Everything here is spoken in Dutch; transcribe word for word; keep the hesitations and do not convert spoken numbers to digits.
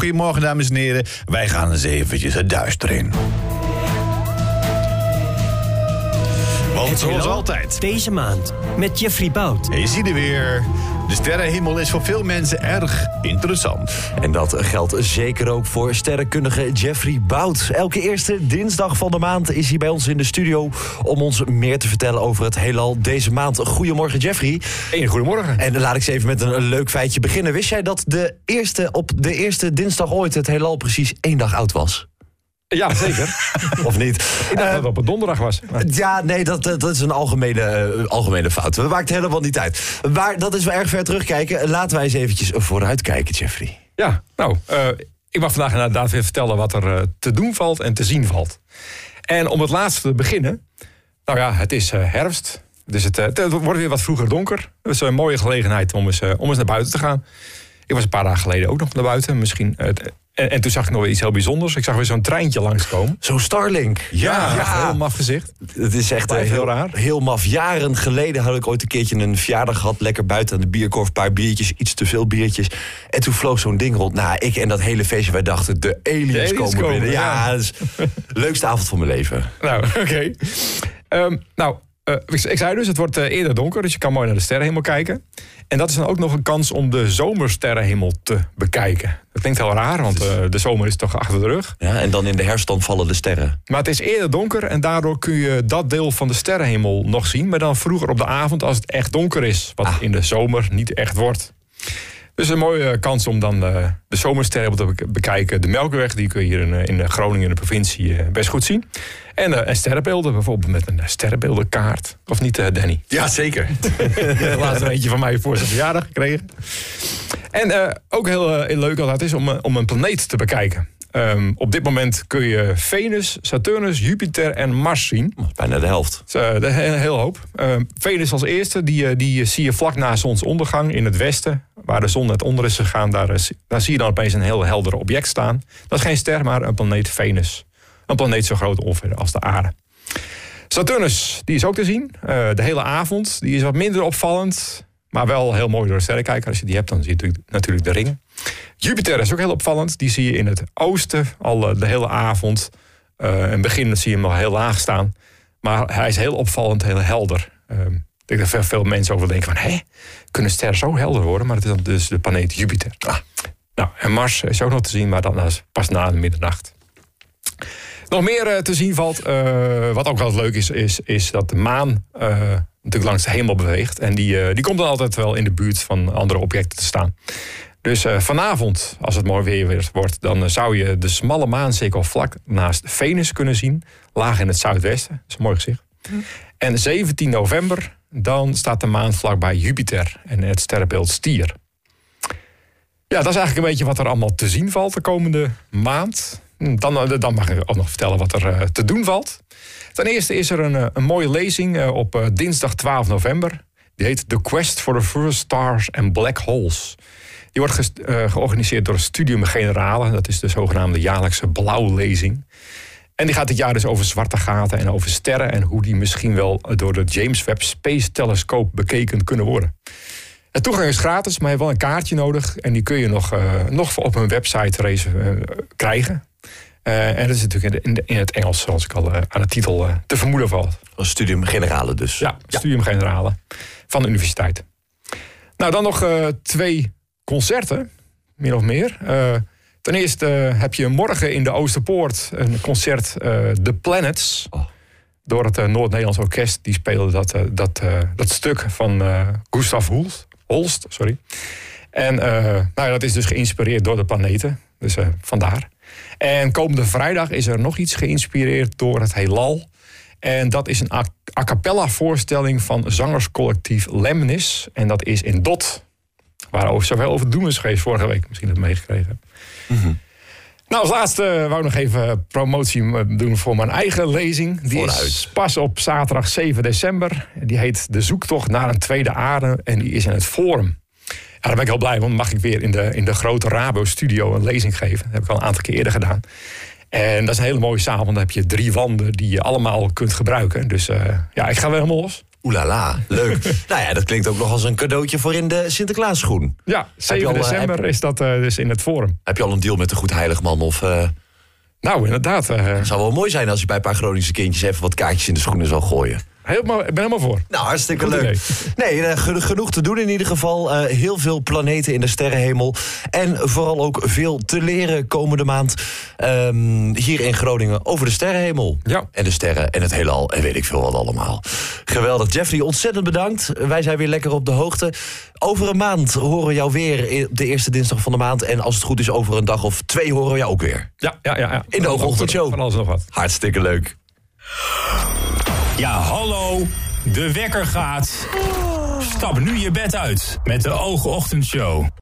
goedemorgen, dames en heren. Wij gaan eens eventjes het duister in. Want zoals altijd. Deze maand met Jeffrey Bout. Je ziet er weer. De sterrenhemel is voor veel mensen erg interessant. En dat geldt zeker ook voor sterrenkundige Jeffrey Bout. Elke eerste dinsdag van de maand is hij bij ons in de studio om ons meer te vertellen over het heelal deze maand. Goedemorgen, Jeffrey. Hey, goedemorgen. En laat ik eens even met een leuk feitje beginnen. Wist jij dat de eerste, op de eerste dinsdag ooit het heelal precies één dag oud was? Ja, zeker. Of niet? Ik dacht uh, dat het op een donderdag was. Maar... Ja, nee, dat, dat is een algemene, uh, algemene fout. We maakt helemaal niet uit. Maar dat is wel erg ver terugkijken. Laten wij eens eventjes vooruitkijken, Jeffrey. Ja, nou, uh, ik mag vandaag inderdaad weer vertellen wat er uh, te doen valt en te zien valt. En om het laatste te beginnen. Nou ja, het is uh, herfst. Dus het, uh, het wordt weer wat vroeger donker. Dat is een mooie gelegenheid om eens, uh, om eens naar buiten te gaan. Ik was een paar dagen geleden ook nog naar buiten. Misschien... Uh, En, en toen zag ik nog weer iets heel bijzonders. Ik zag weer zo'n treintje langskomen. Zo'n Starlink. Ja, ja, heel maf gezicht. Het is echt heel, heel raar. Heel maf. Jaren geleden had ik ooit een keertje een verjaardag gehad. Lekker buiten aan de bierkorf, een paar biertjes, iets te veel biertjes. En toen vloog zo'n ding rond. Nou, ik en dat hele feestje, wij dachten, de aliens, de aliens komen, komen binnen. Ja, ja. Dat is de leukste avond van mijn leven. Nou, oké. Okay. Um, nou, uh, ik, ik zei dus, het wordt uh, eerder donker. Dus je kan mooi naar de sterrenhemel kijken. En dat is dan ook nog een kans om de zomersterrenhemel te bekijken. Dat klinkt heel raar, want uh, de zomer is toch achter de rug. Ja, en dan in de herfst dan vallen de sterren. Maar het is eerder donker en daardoor kun je dat deel van de sterrenhemel nog zien. Maar dan vroeger op de avond als het echt donker is. Wat ah. in de zomer niet echt wordt. Dus een mooie kans om dan uh, de zomersterrenhemel te bekijken. De Melkweg, die kun je hier in, in Groningen in de provincie uh, best goed zien. En, uh, en sterrenbeelden, bijvoorbeeld met een sterrenbeeldenkaart. Of niet, uh, Danny? Ja, zeker. Ik heb laatst een eentje van mij voor zijn verjaardag gekregen. En uh, ook heel, uh, heel leuk altijd is om, uh, om een planeet te bekijken. Um, op dit moment kun je Venus, Saturnus, Jupiter en Mars zien. Bijna de helft. Uh, de hele, hele hoop. Uh, Venus als eerste, die, uh, die zie je vlak na zonsondergang in het westen. Waar de zon net onder is gegaan, daar, uh, daar zie je dan opeens een heel helder object staan. Dat is geen ster, maar een planeet Venus. Een planeet zo groot ongeveer als de aarde. Saturnus, die is ook te zien. Uh, de hele avond, die is wat minder opvallend. Maar wel heel mooi door de sterrenkijker. Als je die hebt, dan zie je natuurlijk de ringen. Jupiter is ook heel opvallend. Die zie je in het oosten al de hele avond. Uh, in het begin zie je hem nog heel laag staan. Maar hij is heel opvallend, heel helder. Uh, ik denk dat veel mensen over denken van... hé, kunnen sterren zo helder worden? Maar het is dan dus de planeet Jupiter. Ah. Nou, en Mars is ook nog te zien, maar dan pas na de middernacht. Nog meer uh, te zien valt, uh, wat ook wel leuk is, is, is dat de maan... Uh, natuurlijk langs de hemel beweegt. En die, uh, die komt dan altijd wel in de buurt van andere objecten te staan. Dus uh, vanavond, als het mooi weer wordt... dan uh, zou je de smalle maancirkel vlak naast Venus kunnen zien. Laag in het zuidwesten. Dat is een mooi gezicht. Mm. En zeventien november, dan staat de maan vlak bij Jupiter. En het sterrenbeeld Stier. Ja, dat is eigenlijk een beetje wat er allemaal te zien valt de komende maand. Dan, dan mag ik ook nog vertellen wat er uh, te doen valt. Ten eerste is er een, een mooie lezing uh, op uh, dinsdag twaalf november. Die heet The Quest for the First Stars and Black Holes. Die wordt ge- uh, georganiseerd door het Studium Generale. Dat is de zogenaamde jaarlijkse blauwlezing. En die gaat dit jaar dus over zwarte gaten en over sterren... en hoe die misschien wel door de James Webb Space Telescope bekeken kunnen worden. De toegang is gratis, maar je hebt wel een kaartje nodig. En die kun je nog, uh, nog op een website race, uh, krijgen. Uh, en dat is natuurlijk in, de, in het Engels, zoals ik al uh, aan de titel uh, te vermoeden valt. Een Studium Generale dus. Ja, ja. Studium Generale van de universiteit. Nou, dan nog uh, twee concerten, min of meer. Uh, ten eerste uh, heb je morgen in de Oosterpoort een concert, uh, The Planets. Oh. Door het uh, Noord-Nederlands Orkest. Die speelde dat, uh, dat, uh, dat stuk van uh, Gustav Holst. Holst. Sorry. En uh, nou ja, dat is dus geïnspireerd door de planeten. Dus uh, vandaar. En komende vrijdag is er nog iets geïnspireerd door het heelal. En dat is een a, a cappella voorstelling van zangerscollectief Lemnis. En dat is in Dot. Waar over zoveel over doen is geweest vorige week. Misschien het meegekregen. Mm-hmm. Nou, als laatste wou ik nog even promotie doen voor mijn eigen lezing. Die Vooruit. is pas op zaterdag zeven december. Die heet De Zoektocht naar een Tweede Aarde. En die is in het Forum. Ja, daar ben ik heel blij, want dan mag ik weer in de, in de grote Rabo-studio een lezing geven. Dat heb ik al een aantal keer eerder gedaan. En dat is een hele mooie zaal, want dan heb je drie wanden die je allemaal kunt gebruiken. Dus uh, ja, ik ga weer helemaal los. Oelala, leuk. Nou ja, dat klinkt ook nog als een cadeautje voor in de Sinterklaasschoen. Ja, zeven al, uh, december heb... is dat uh, dus in het Forum. Heb je al een deal met de Goed Heiligman? Of, uh... Nou, inderdaad. Uh... Het zou wel mooi zijn als je bij een paar Groningse kindjes even wat kaartjes in de schoenen zou gooien. Helemaal, ik ben helemaal voor. Nou, hartstikke Goed leuk. idee. Nee, uh, genoeg te doen in ieder geval. Uh, heel veel planeten in de sterrenhemel. En vooral ook veel te leren komende maand. Um, hier in Groningen over de sterrenhemel. Ja. En de sterren en het heelal en weet ik veel wat allemaal. Geweldig. Jeffrey, ontzettend bedankt. Wij zijn weer lekker op de hoogte. Over een maand horen we jou weer op de eerste dinsdag van de maand. En als het goed is over een dag of twee horen we jou ook weer. Ja, ja, ja. ja. In de Hoogochtendshow. Van alles nog wat. Hartstikke leuk. Ja, hallo. De wekker gaat. Stap nu je bed uit met de Hoogochtendshow.